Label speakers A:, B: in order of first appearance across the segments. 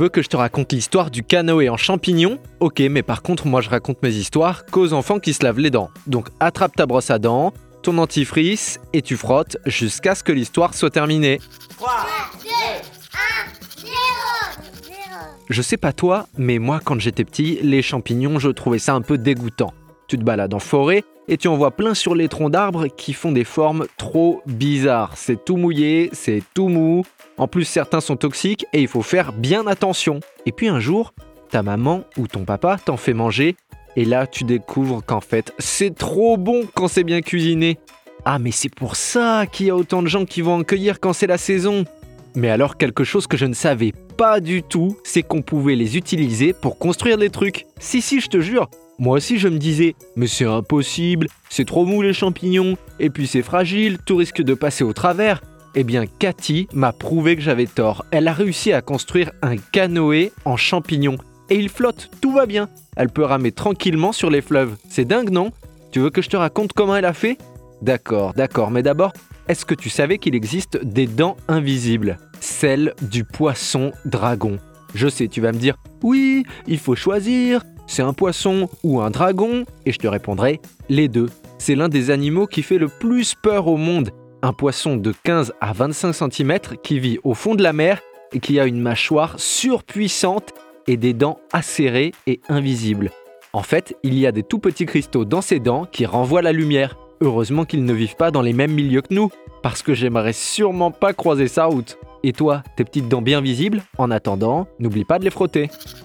A: veux que je te raconte l'histoire du canoë en champignons ? Ok, mais par contre, moi je raconte mes histoires qu'aux enfants qui se lavent les dents. Donc attrape ta brosse à dents, ton dentifrice et tu frottes jusqu'à ce que l'histoire soit terminée.
B: 3, 2, 1, 0.
A: Je sais pas toi, mais moi quand j'étais petit, les champignons, je trouvais ça un peu dégoûtant. Tu te balades en forêt et tu en vois plein sur les troncs d'arbres qui font des formes trop bizarres. C'est tout mouillé, c'est tout mou. En plus, certains sont toxiques et il faut faire bien attention. Et puis un jour, ta maman ou ton papa t'en fait manger et là, tu découvres qu'en fait, c'est trop bon quand c'est bien cuisiné. Ah, mais c'est pour ça qu'il y a autant de gens qui vont en cueillir quand c'est la saison. Mais alors, quelque chose que je ne savais pas du tout, c'est qu'on pouvait les utiliser pour construire des trucs. Si, je te jure. Moi aussi, je me disais, mais c'est impossible, c'est trop mou les champignons, et puis c'est fragile, tout risque de passer au travers. Eh bien, Cathy m'a prouvé que j'avais tort. Elle a réussi à construire un canoë en champignons. Et il flotte, tout va bien. Elle peut ramer tranquillement sur les fleuves. C'est dingue, non ? Tu veux que je te raconte comment elle a fait ? D'accord, mais d'abord, est-ce que tu savais qu'il existe des dents invisibles ? Celles du poisson dragon. Je sais, tu vas me dire, oui, il faut choisir, c'est un poisson ou un dragon ? Et je te répondrai, les deux. C'est l'un des animaux qui fait le plus peur au monde. Un poisson de 15 à 25 cm qui vit au fond de la mer et qui a une mâchoire surpuissante et des dents acérées et invisibles. En fait, il y a des tout petits cristaux dans ses dents qui renvoient la lumière. Heureusement qu'ils ne vivent pas dans les mêmes milieux que nous, parce que j'aimerais sûrement pas croiser sa route. Et toi, tes petites dents bien visibles ? En attendant, n'oublie pas de les frotter.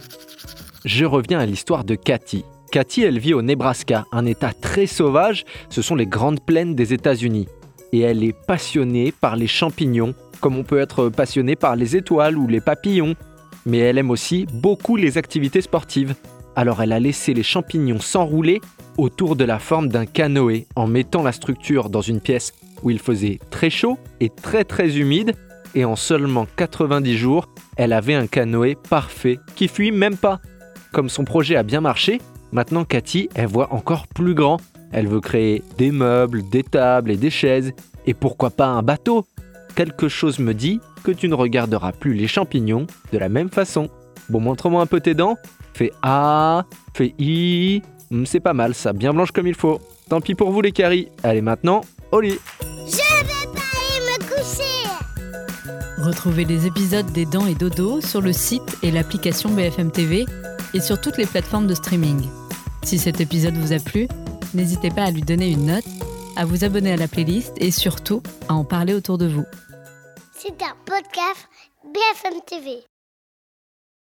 A: Je reviens à l'histoire de Cathy. Cathy, elle vit au Nebraska, un état très sauvage, ce sont les grandes plaines des États-Unis. Et elle est passionnée par les champignons, comme on peut être passionné par les étoiles ou les papillons. Mais elle aime aussi beaucoup les activités sportives. Alors elle a laissé les champignons s'enrouler autour de la forme d'un canoë, en mettant la structure dans une pièce où il faisait très chaud et très humide. Et en seulement 90 jours, elle avait un canoë parfait, qui fuit même pas. Comme son projet a bien marché, maintenant Cathy, elle voit encore plus grand. Elle veut créer des meubles, des tables et des chaises. Et pourquoi pas un bateau ? Quelque chose me dit que tu ne regarderas plus les champignons de la même façon. Bon, montre-moi un peu tes dents. Fais A, fais I. C'est pas mal ça, bien blanche comme il faut. Tant pis pour vous les caries. Allez maintenant, au lit.
B: Je vais pas aller me coucher.
C: Retrouvez les épisodes des Dents et Dodo sur le site et l'application BFM TV et sur toutes les plateformes de streaming. Si cet épisode vous a plu, n'hésitez pas à lui donner une note, à vous abonner à la playlist et surtout à en parler autour de vous.
B: C'est un podcast BFM TV.